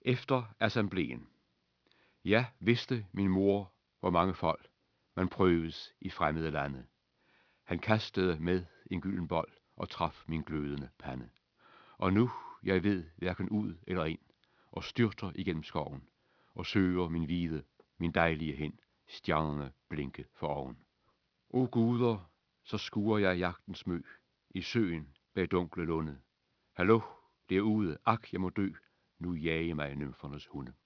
Efter assembleen. Ja, vidste min mor, hvor mange folk man prøves i fremmede lande. Han kastede med en gylden bold og traf min glødende pande. Og nu, jeg ved hverken ud eller ind, og styrter igennem skoven, og søger min hvide, min dejlige hen, stjernerne blinke for oven. O guder, så skuer jeg jagtens mø, i søen bag dunkle lunde. Hallo, derude, ak, jeg må dø, nu jage mig nymfernes hunde.